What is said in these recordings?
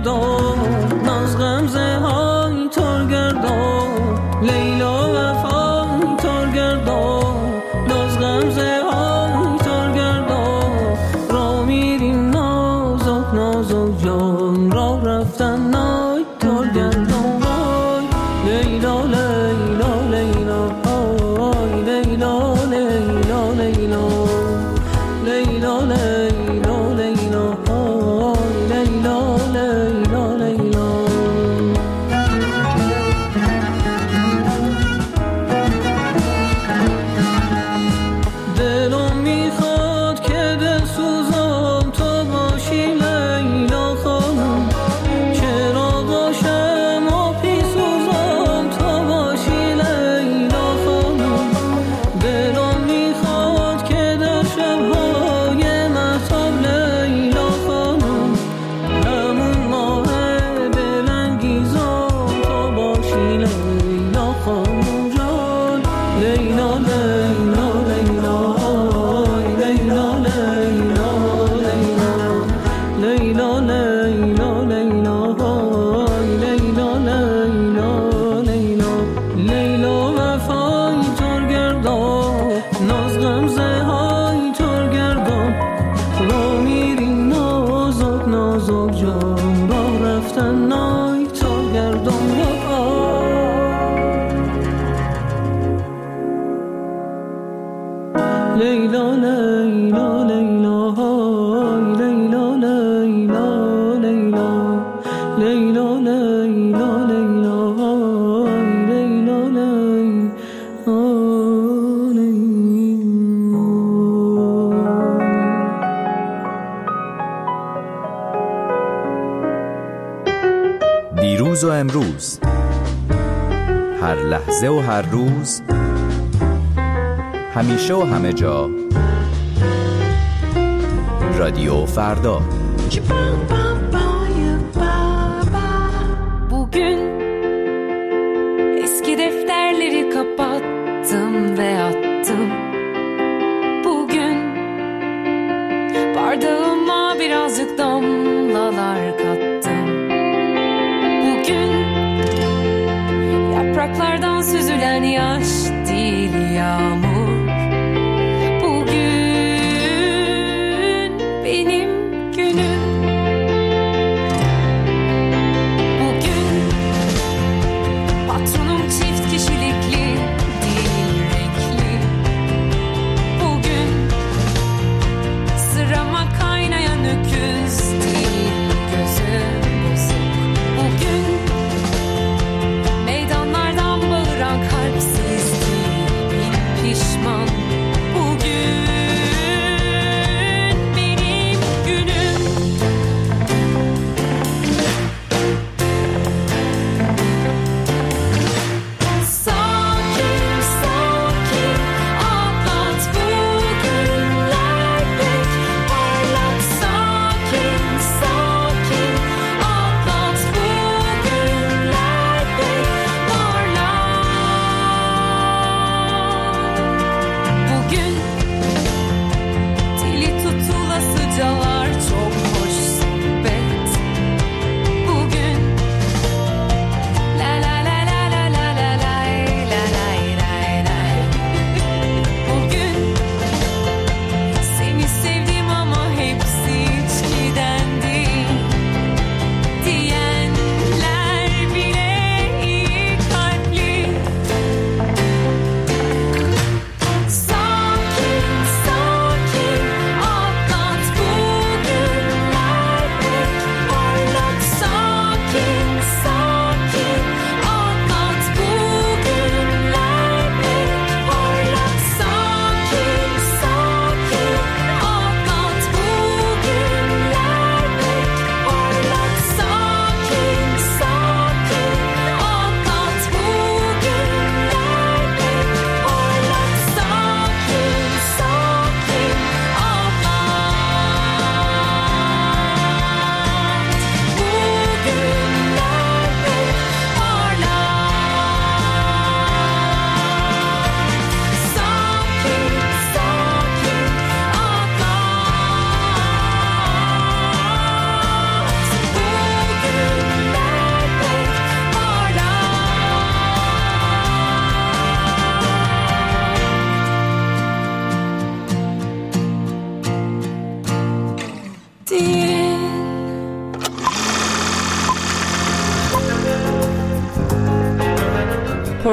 دیروز و امروز، هر لحظه و هر روز، همیشه و همه جا، رادیو فردا. Bugün eski defterleri kapattım ve attım. Bugün bardağıma birazcık damlalar kattım. Bugün yapraklardan süzülen yaş değil yağmur. Bugün benim günüm. Bugün patronum çift kişilikli değil renkli. Bugün sırama kaynayan öküz değil gözü bozuk. Bugün meydanlardan bağıran kalpsiz değil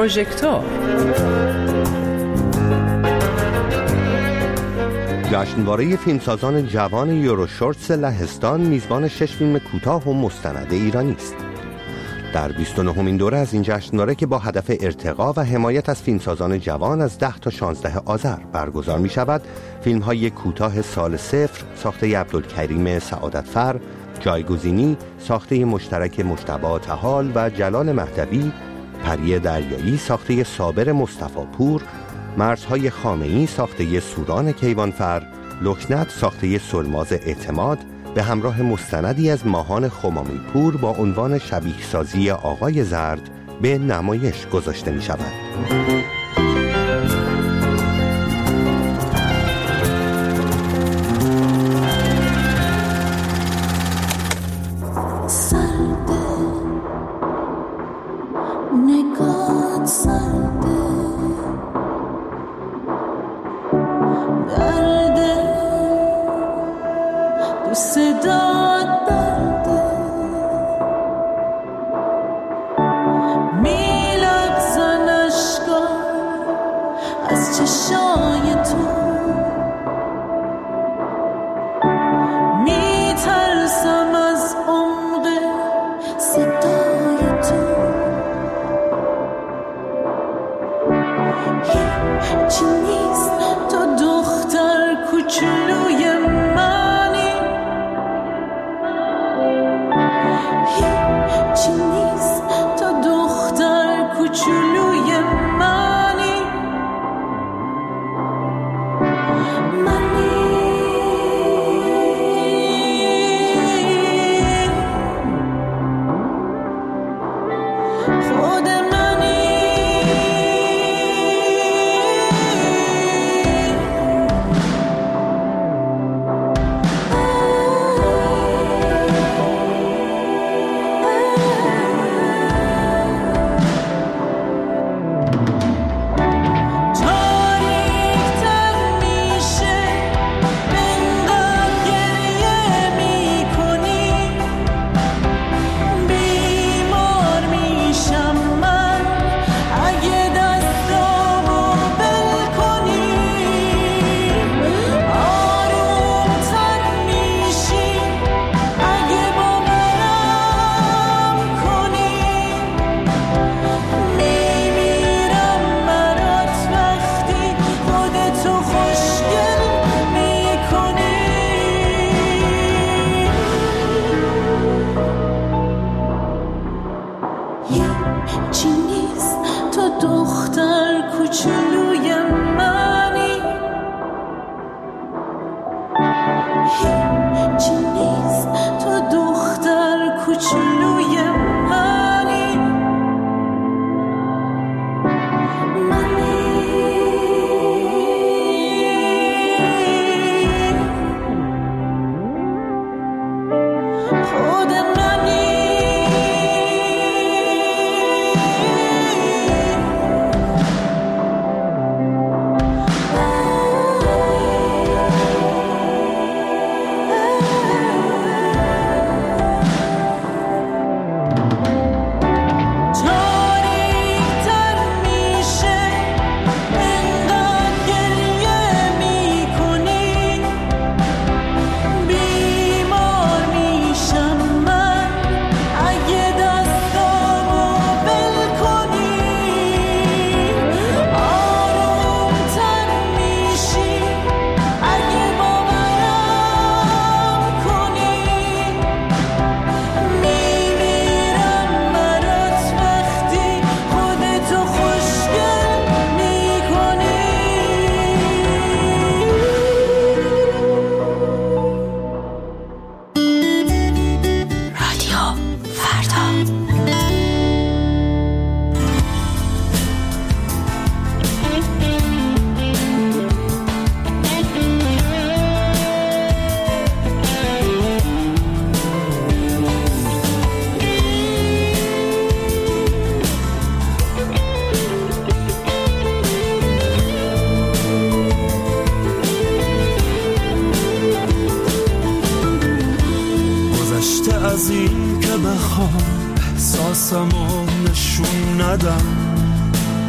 پروژکتور. جشنواره فیلمسازان جوان یوروشورتس لهستان میزبان 6 فیلم کوتاه و مستند ایرانی است. در 29مین دوره از این جشنواره که با هدف ارتقا و حمایت از فیلمسازان جوان از 10 تا 16 آذر برگزار می شود، فیلم‌های کوتاه سال 0 ساخته عبدالکریم سعادتفر، جایگزینی ساخته مشترک مجتبی طحال و جلال مهدوی، پری دریایی ساخته صابر مصطفی پور، مرزهای خامه‌ای ساخته سوران کیوانفر، لکنت ساخته سلماز اعتماد به همراه مستندی از ماهان خمامی پور با عنوان شبیه سازی آقای زرد به نمایش گذاشته می شود. از این که بخوام احساسمو نشون ندم،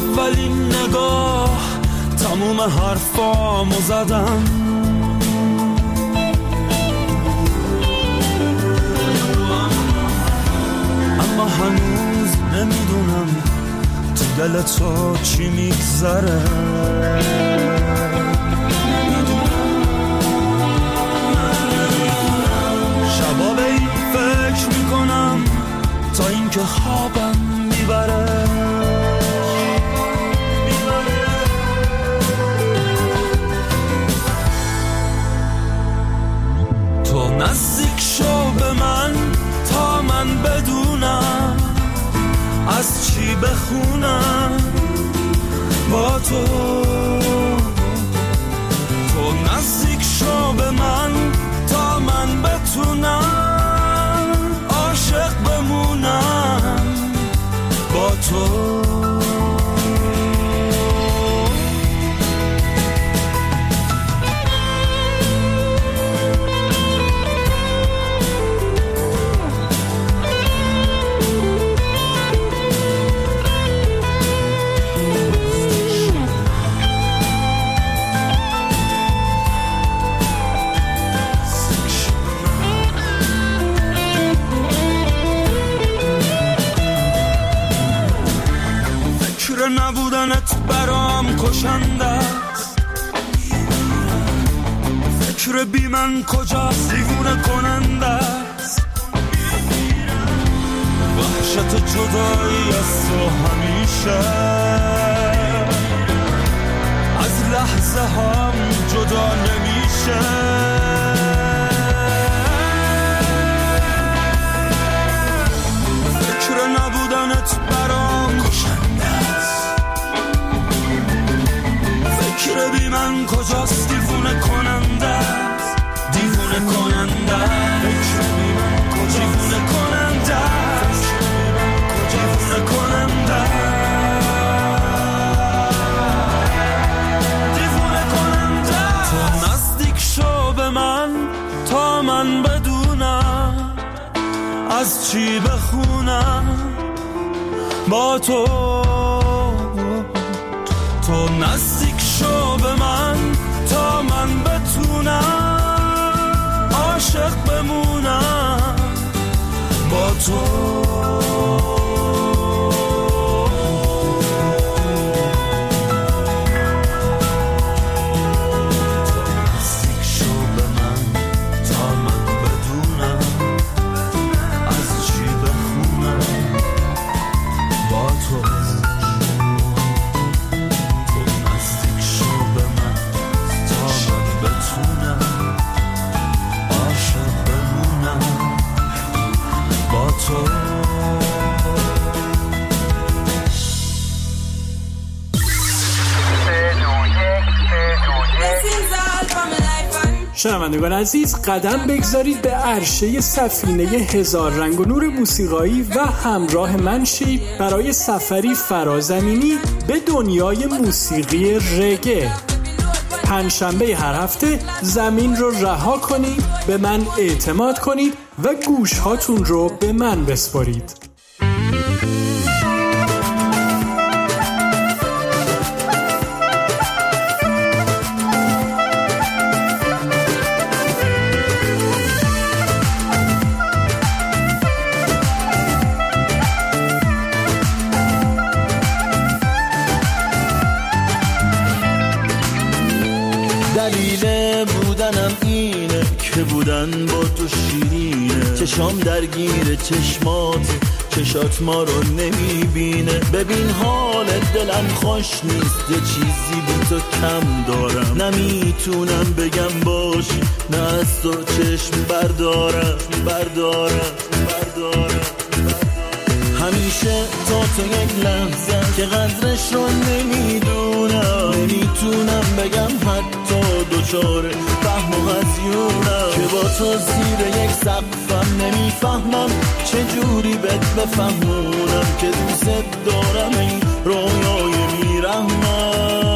اولین نگاه تموم حرفامو زدم، اما هنوز نمیدونم تو دل تو چی میگذره. شبا به این فکر میکنم تا اینکه خوابم میبره. تو نزدیک شو به من تا من بدونم از چی بخونم با تو. تو نزدیک شو به من تا من بتونم عاشق بمونم با تو. نبودنت برام کشنده است، فکر بی من کجاست دیوونه کننده است. وحشت جدایی از تو همیشه از لحظه هم جدا نمیشه. فکر نبودنت برام کشنده است، فکر بی من کجاست دیوونه کننده است، دیوونه کننده است. فکر بی من کجاست دیوونه کننده است، دیوونه کننده است، دیوونه کننده است. تو نزدیک شو به من تا من بدونم از چی بخونم با تو. تو نزدیک شو به من تا من بتونم عاشق بمونم با تو. شنوندگان عزیز، قدم بگذارید به عرشه سفینه هزار رنگ و نور موسیقایی و همراه من شید برای سفری فرازمینی به دنیای موسیقی رگه. پنجشنبه هر هفته زمین رو رها کنید، به من اعتماد کنید و گوش هاتون رو به من بسپارید. دلیل بودنم اینه که بودن با تو شیرینه، چشام درگیر چشمات، چشات ما رو نمیبینه. ببین حال دلم خوش نیست، یه چیزی بی تو کم دارم، نمیتونم بگم باشی، نه از تو چشم بردارم. همیشه تا تو یک لحظه که قدرش رو نمیتونم بگم حتی دوچاره فهم و هزیونم، که با تو زیر یک سقفم نمیفهمم چجوری بهت بفهمونم که دوست دارم این رویای میرحمم.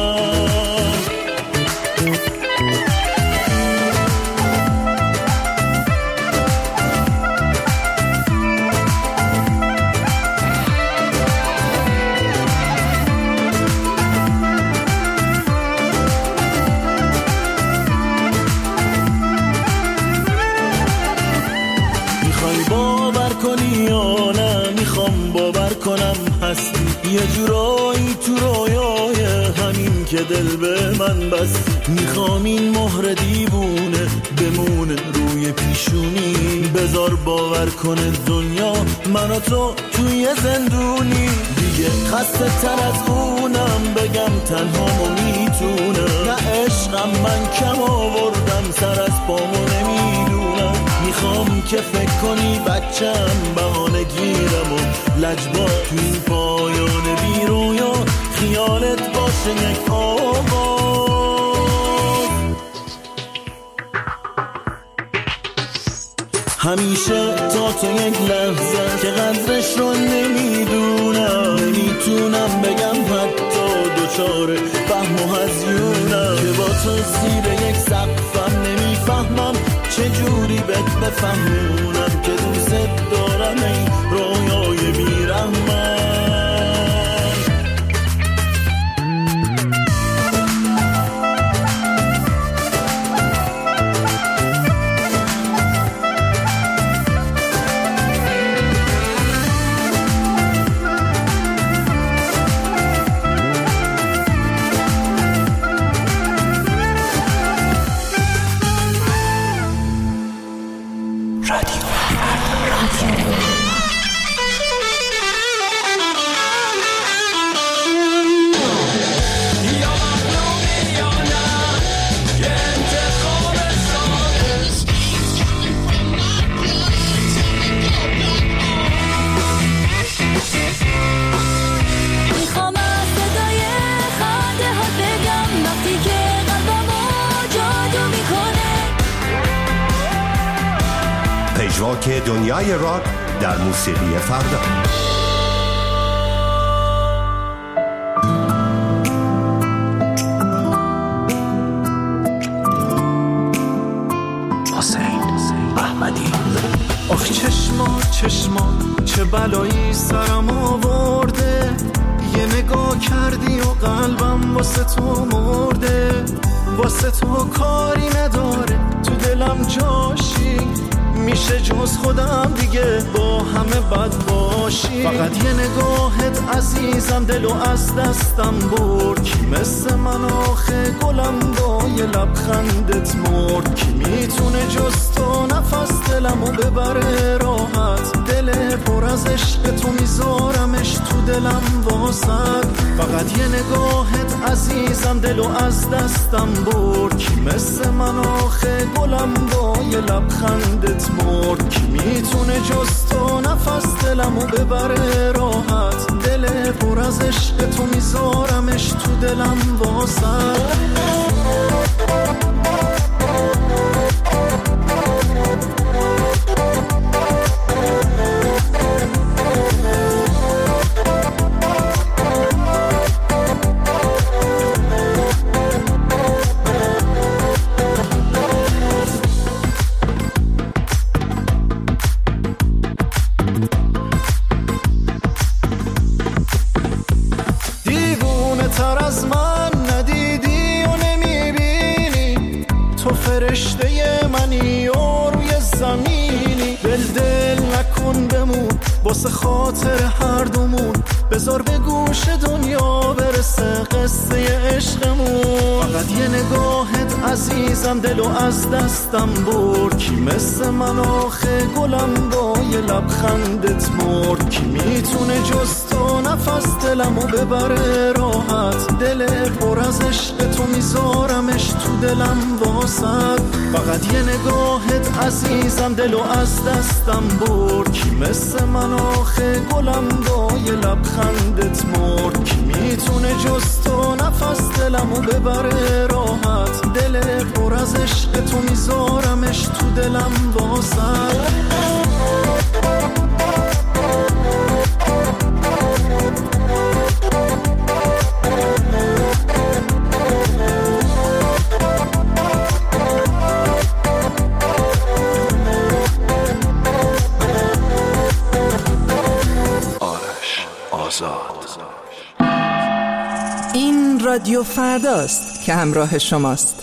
کنم هستی یه جورایی تو رویای همین که دل به من بستی. میخوام این مهر دیوونه بمونه روی پیشونی، بذار باور کنه دنیا من و تو توی زندونی. دیگه خسته تر از اونم بگم تنهامو میتونم، نه عشقم من کم آوردم سر از پامو نمیدونم. میخوام که فکر کنی بچم بهانه گیرم و لجبا تو این پایان بی رویا خیالت باشه یک آواز. همیشه تا تو یک لحظه که قدرش رو نمیدونم، نمیتونم بگم حتی دوچاره فهم و هزیونم که با تو زیر یک سقفم نمیفهمم چجوری بهت بفهمونم که دوست دارم این رویای بیرحمم. پژواک دنیای راک در موسیقی فردا. آخ چشما چه بلایی سرم آورده، یه نگاه کردی و قلبم واسه تو مرده. واسه تو کاری نداره تو دلم جاشی، میشه جز خودم دیگه با همه بد باشی. فقط یه نگاهت عزیزم دلو از دستم برد، کی مثل من آخه گلم با یه لبخندت مرد. کی میتونه جز تو نفس دلمو ببره راحت، دل پر از عشق تو میذارمش تو دلم واسد. فقط یه نگاهت عزیزم دلو از دستم برد، کی مثل من آخه گلم با یه لبخندت مرد. کی میتونه جز تو نفس دلمو ببره راحت، دل پر از عشق تو میذارمش تو دلم واسد. واسه خاطر هر دومون بذار به گوش دنیا برسه قصه عشقمون. فقط یه نگاهت عزیزم دلو از دستم برد، کی مثل من آخه گلم با یه لبخندت مرد. کی میتونه جز تو نفس دلمو ببره راحت، دل پر از عشق تو میذارمش تو دلم واسد. فقط یه نگاهت عزیزم دلو از دستم برد، کی مثل من آخه گلم با یه لبخندت مرد. کی میتونه جز تو نفس دلمو ببره راحت، دل پر از عشق تو میذارمش تو دلم واسد. این رادیو فرداست که همراه شماست.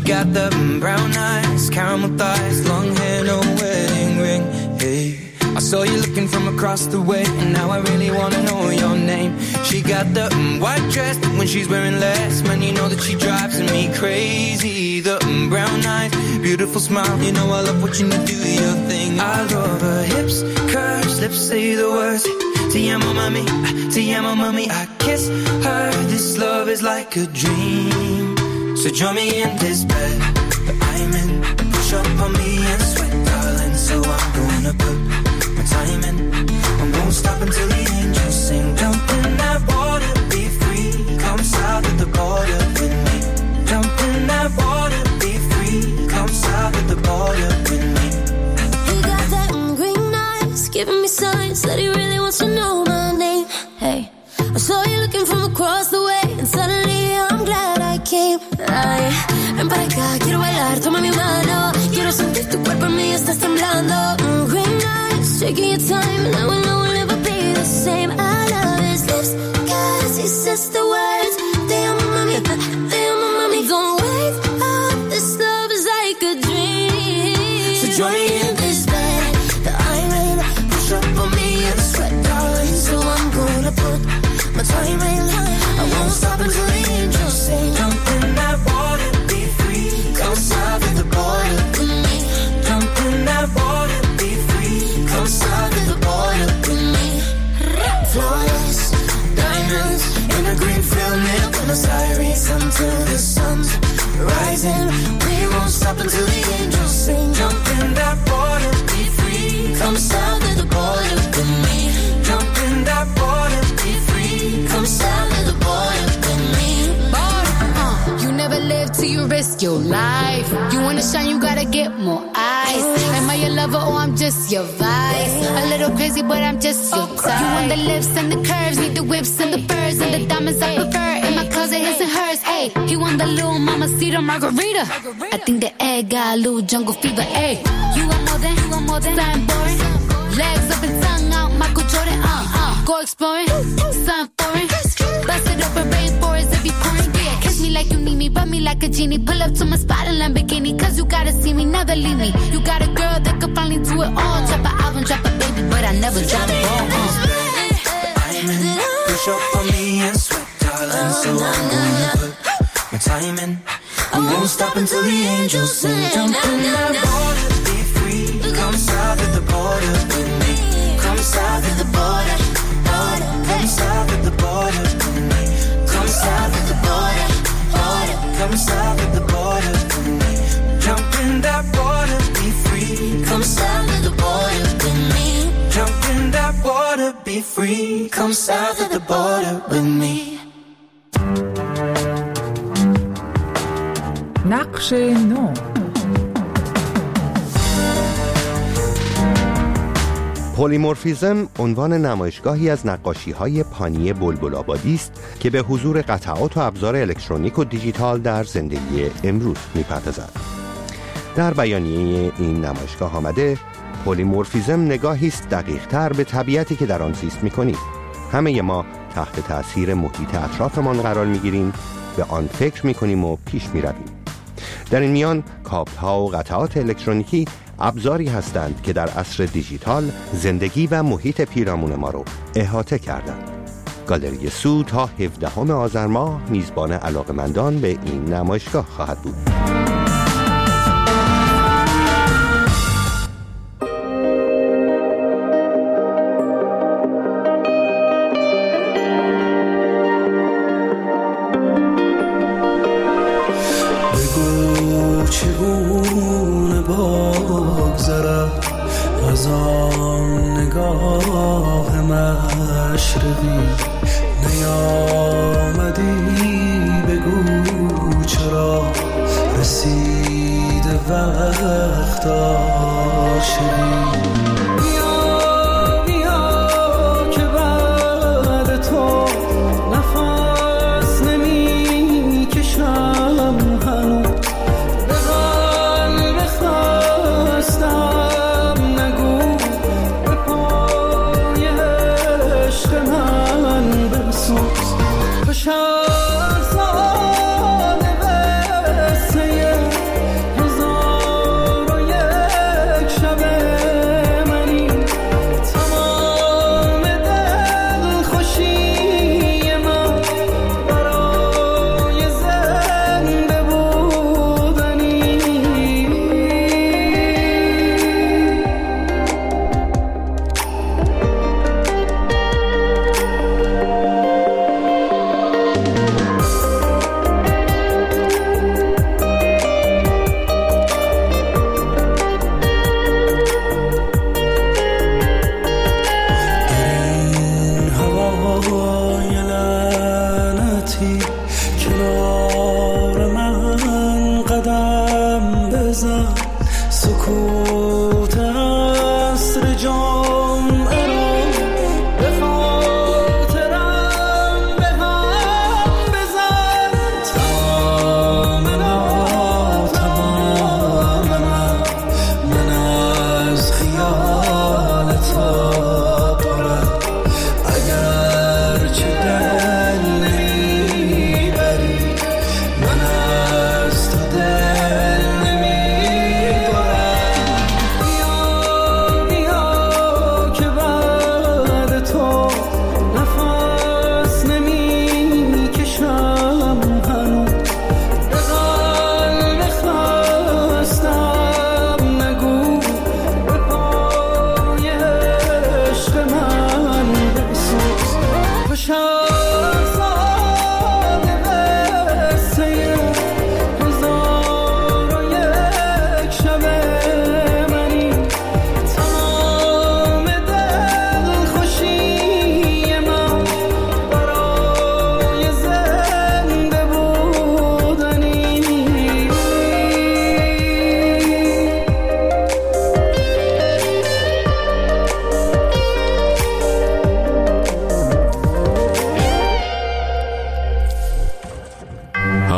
got the brown eyes, caramel thighs, long hair, no wedding ring. Hey, I saw you looking from across the way, and now I really wanna know your name. She got the white dress, but when she's wearing less, man, you know that she drives me crazy. The brown eyes, beautiful smile, you know I love watching you do your thing. I love her hips, curves, lips say the words. Te amo mami, te amo mami. I kiss her, this love is like a dream. So join me in this bed that I'm in. Push up on me and sweat, darling. So I'm gonna put my time in. I won't stop until the angels sing. Jump in that water, be free. Come south of the border with me. Jump in that water, be free. Come south of the border with me. He got that green eyes, giving me signs that he really wants to know my name. Hey, I saw you looking from across the way, and suddenly I'm glad I came. Ay, ven para acá, quiero bailar, toma mi mano. Quiero sentir tu cuerpo en mí, estás temblando. Green eyes, taking your time, and now I know we'll never be the same. I love his lips, cause he says the words. Te amo mami, te amo mami. Don't wake up, this love is like a dream. So join me in this bed that I'm in. Push up on me and sweat, darling. So I'm gonna put my time in. I won't stop until the angels sing. Jump in that water, be free. Come south of the border with me. Jump in that water, be free. Come south of the border with me. Flawless diamonds In a green field near Buenos Aires, until the sun's rising. we won't stop until the angels sing. Jump in that water, be free. Come south of the border with me. Jump in that water, be free. Come south of the border with me. You never live till you risk your life. You wanna shine, you gotta get more eyes. Am I your lover or I'm just your vice? A little crazy, but I'm just your type. You want the lips and the curves, need the whips and the furs and the diamonds I prefer. In my closet, his and hers. Ayy, he want the little mamacita margarita. I think the egg got a little jungle fever. Ayy, you want more than something boring. Legs up and tongue out, Michael Jordan. Go exploring, something foreign. Bust it up in rainforest, it be pouring. Yeah, kiss me like you need me, rub me like a genie. Pull up to my spot in Lamborghini, cause you gotta see me, never leave me. You got a girl that could finally do it all. Drop an album, drop a baby, but I never drop it all. I'm in, push up on me and sweat, darling. So I'm gonna put my time in. I won't stop until the angels sing. Jump in that water, be free. Come south of the border with me. Come south of the border, border. Come south of the border with me. Come south of the border, border. Come south of the border with me. Jump in that water, be free. Come south of the border with me. Jump in that water, be free. Come south of the border with me. نقش نو. پلیمورفیزم عنوان نمایشگاهی از نقاشی‌های پانی بلبل‌آبادی است که به حضور قطعات و ابزار الکترونیک و دیجیتال در زندگی امروز می‌پردازد. در بیانیه این نمایشگاه آمده پلیمورفیزم نگاهی است دقیق‌تر به طبیعتی که در آن زیست می‌کنیم. همه ما تحت تأثیر محیط اطرافمان قرار می‌گیریم، به آن فکر می‌کنیم و پیش می‌رویم. در این میان کابل‌ها و قطعات الکترونیکی ابزاری هستند که در عصر دیجیتال زندگی و محیط پیرامون ما رو احاطه کردند. گالری سو تا 17 آذر ماه میزبان علاقه‌مندان به این نمایشگاه خواهد بود. چگونه بگذرد از آن نگاه مشرقی نیامدی بگو چرا رسیده وقت عاشقی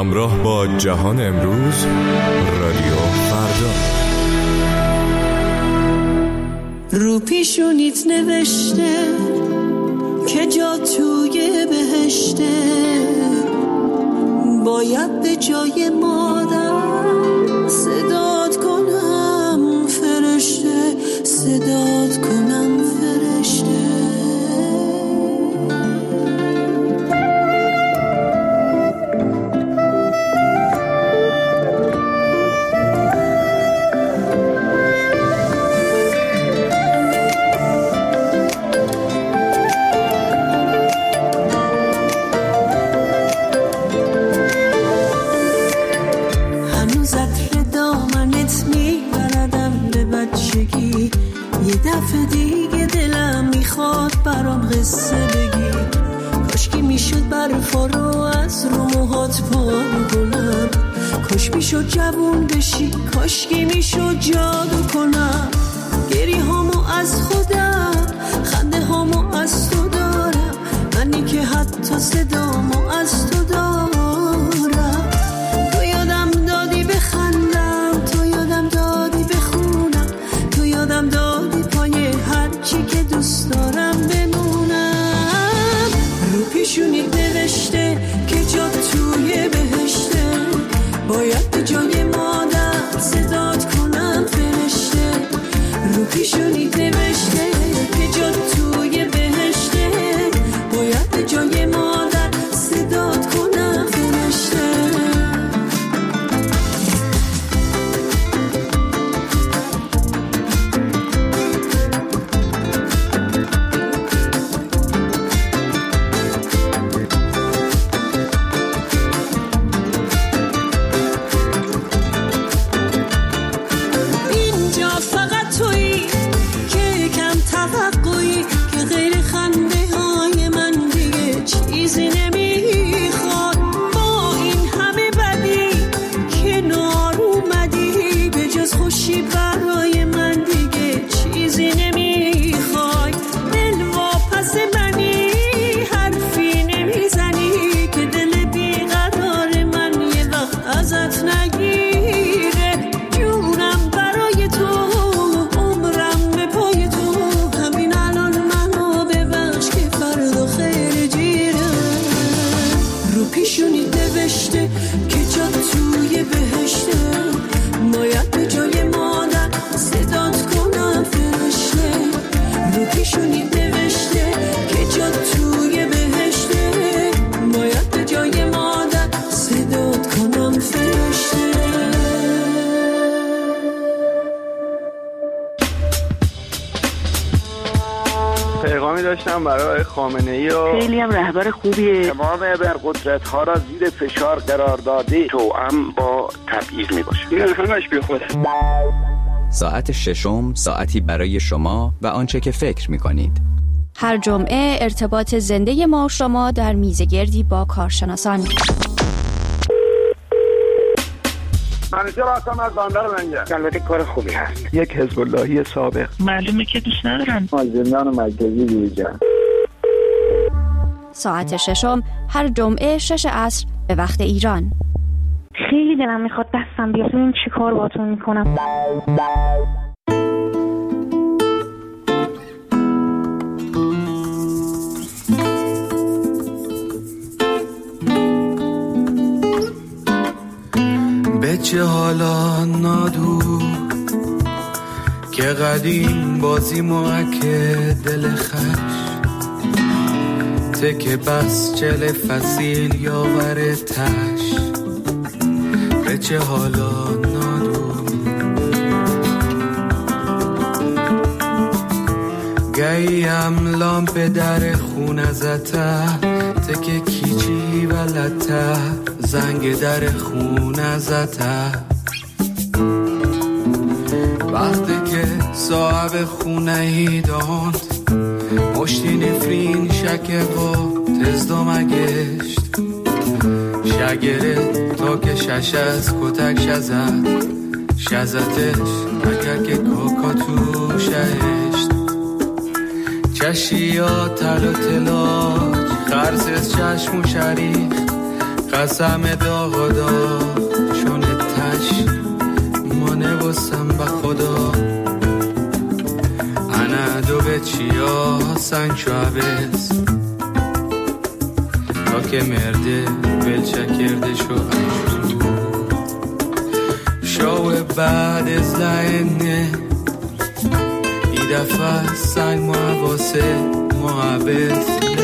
همراه با جهان امروز، رادیو فردا. رو پیشونیت نوشته که جا توی بهشته، باید به جای مادر صدات کنم فرشته، صدات کنم فرشته. دفعه دیگه دلم میخواد برام قصه بگی، کاشکی میشد برفا رو از رو موهات پاک کنم، کاش میشد جوون بشی، کاشکی میشد جادو کنم. گری هامو از خودم، خنده هامو از تو دارم، منی که حتی صدامو از تو دارم. تو یادم دادی بخندم، تو یادم دادی بخونم، تو یادم دادی هرچی که دوست دارم بمونم. رو پیشونی نوشته که جا توی بهشته، باید به جای مادر صدات کنم فرشته. رو پیشونی نوشته که جا توی بهشته، باید به جای مادر صدات کنم فرشته. داشتم برای خامنه‌ای و خیلی هم رهبر خوبیه، تمام ابرقدرت‌ها را زیر فشار قرار داده، توأم با تبعیض میباشه. این همش بیخوده. ساعت ششم، ساعتی برای شما و آنچه که فکر می‌کنید. هر جمعه ارتباط زنده ما و شما در میزگردی با کارشناسان. منیجر هستم از بندر منجر. البته کار خوبی هست. یک حزب اللهی سابق. معلومه که دوست ندارن. زندان مرکزی بیرجن. ساعت ششم هر جمعه 6 عصر به وقت ایران. خیلی دلم میخواد دستم بیاد، این چی کار باهاتون میکنم. به چه حالا نادور که قدیم بازی موکه دل خش، تکه بس چل فصیل یاور تش. به چه حالا نادور گیم لامپ در خونه زته، تکه کیچی و لطه، زنگ در خونه زته. وقتی که صاحب خونه ای داند، مشتی نفرین شکه و تزدام گشت. شگره تا که شش از کتک شزد، شزتش اگر که کاکا تو شهشت. چشی یا تل و تلاج، خرس از چشم و شریف، قسم داغدا چون تش مانه بستم به خدا انا دو به چیا سنگ شعبز تا که مرده بلچه کرده شو شو بعد از لعنه ای دفعه سنگ واسه محبت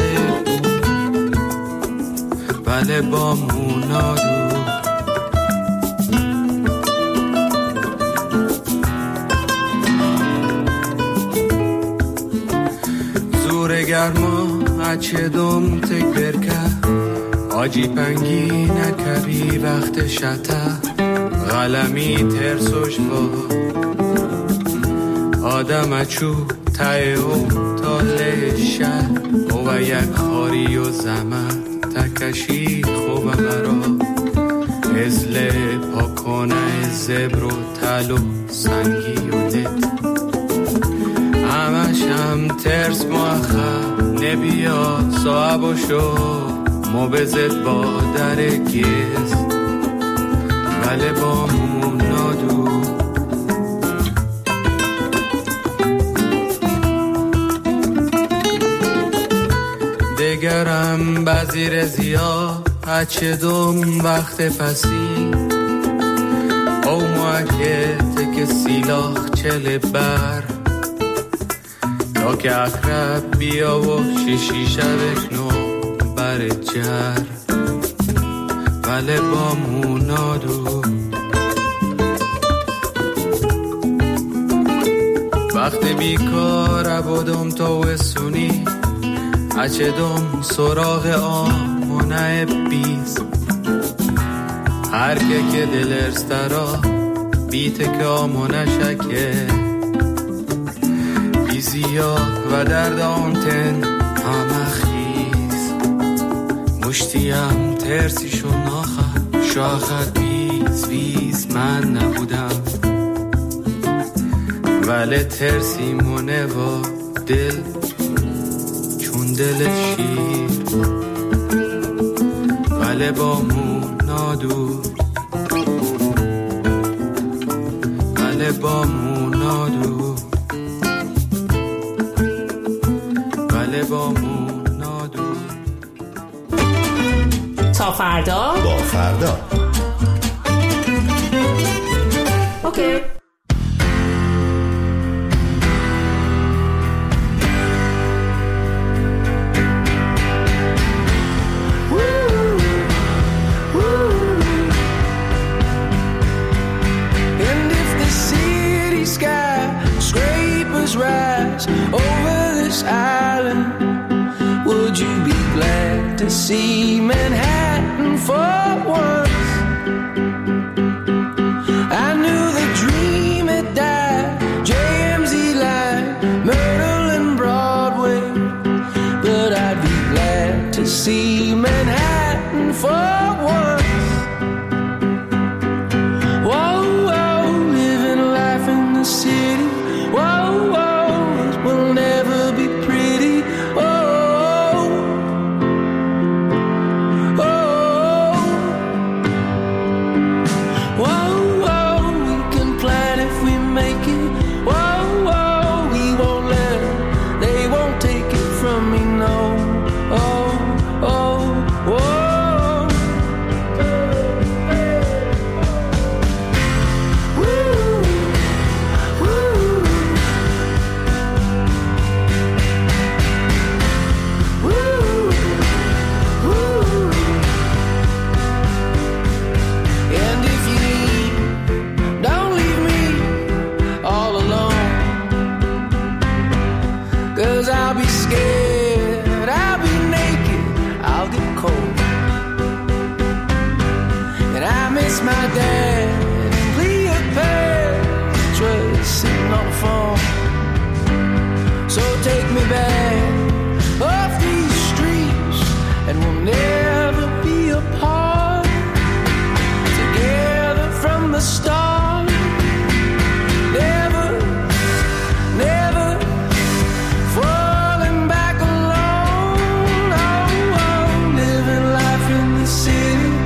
بله با مونادو زور گرما اچه دوم تک برکه آجی پنگی نکبی وقت شته غلمی ترسوش با آدم اچو تای او تاله شهر او یک خاری و زمن تکشی خوبه برا ازل پاکونه زبر و تل و سنگی و دت همش هم ترس مؤخر نبیاد صاحب و شو مبزد با در گیز بله با مونادو دگرم بزیر زیا هچه دوم وقت پسی او موکت که سیلاخ چل بر تا که اقرب بیا و شیشی شبکنو بر جر بله با مونادو وقت بیکار بودم تا وسونی اچه دوم سراغ آمونه بیز هر که دل ارسترا بیت که آمونه شکه بیزیا و درد آنتن همه خیز مشتیم ترسیشون آخر شاخر بیز من نبودم ولی ترسی مونه و دل دل شیر ولی با مونادو ولی با مونادو ولی با مونادو تا فردا با فردا اوکی. See Manhattan for once. I knew the dream had died. JMZ line, Myrtle and Broadway. But I'd be glad to see Manhattan for once. Whoa, whoa, living life in the city. Whoa, whoa, it will never be pretty. My dad and Cleopatra sitting on the phone. So take me back off these streets and we'll never be apart. Together from the start. Never, never falling back alone. Oh, oh, living life in the city.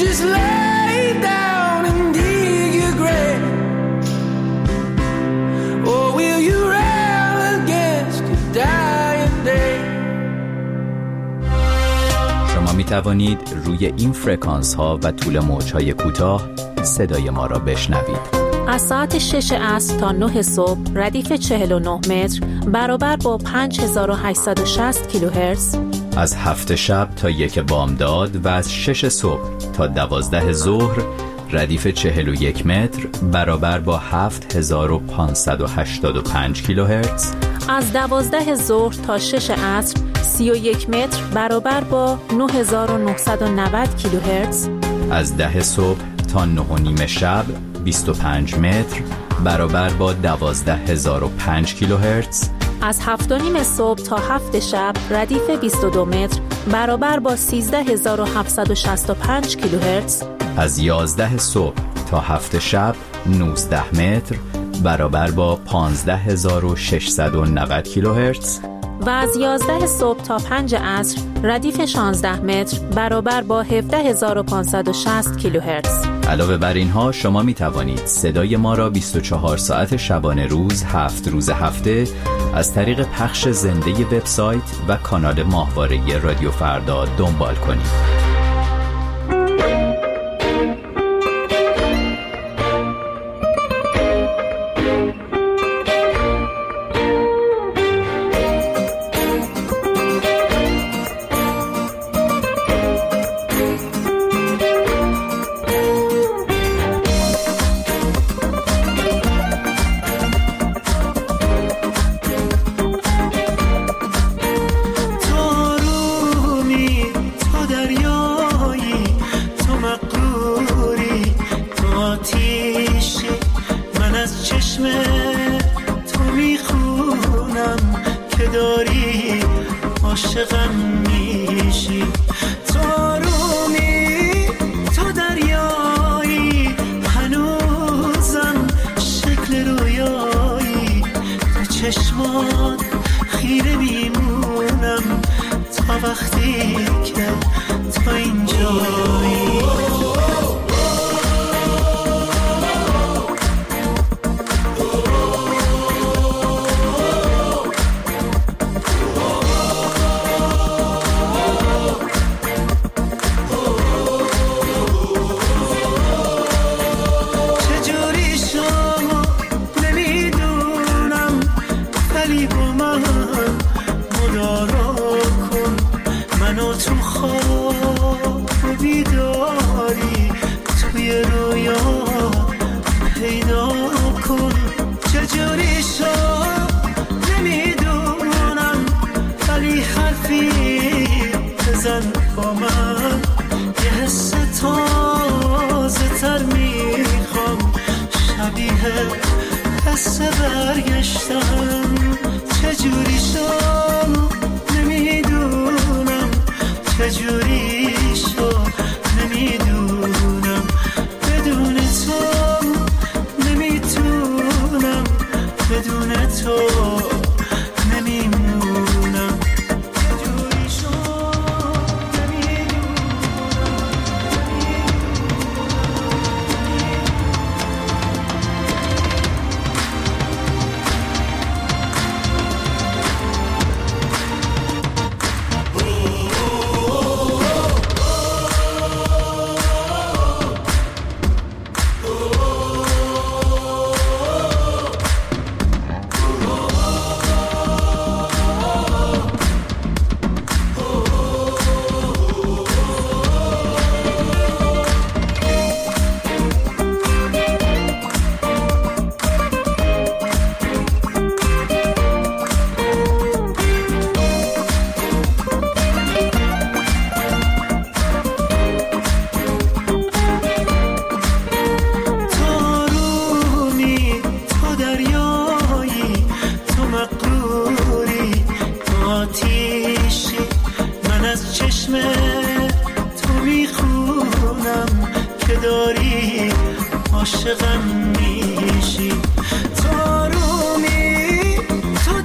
just lay down and dig your grave? Or will you rail against your dying day? شما می توانید روی این فرکانس ها و طول موج های کوتاه صدای ما را بشنوید. از ساعت 6 عصر تا 9 صبح ردیف 49 متر برابر با 5860 کیلوهرتز. از 7 شب تا 1 بامداد و از 6 صبح تا 12 ظهر ردیف 41 متر برابر با 7585 کیلوهرتز. از 12 ظهر تا 6 عصر 31 متر برابر با 9990 کیلوهرتز. از 10 صبح تا 9:30 شب 25 متر برابر با 12005 کیلوهرتز. از 7:30 صبح تا 7 شب ردیف 22 متر برابر با 13765 کیلوهرتز. از 11 صبح تا 7 شب 19 متر برابر با 15690 کیلوهرتز. و از 11 صبح تا 5 عصر ردیف 16 متر برابر با 17560 کیلوهرتز. علاوه بر اینها شما می توانید صدای ما را 24 ساعت شبانه روز 7 روز هفته از طریق پخش زنده وبسایت و کانال ماهواره رادیو فردا دنبال کنید. عاشقم میشی تو رومی تو دریایی هنوزم شکل رویایی تو چشمات خیره میمونم تا وقتی که تو اینجایی با من یه حس تازه تر میخوام شبیه حس برگشتم چجوری شد نمیدونم چجوری شد نمیدونم بدون تو نمیتونم بدون تو نمیمونم عاشقم میشی تو رومی تو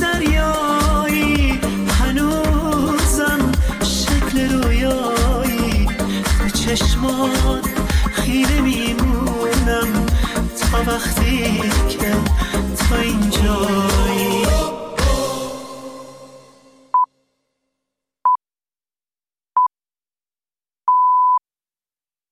دریایی هنوزم شکل رویایی تو چشمات خیره میمونم تا وقتی که تو اینجایی.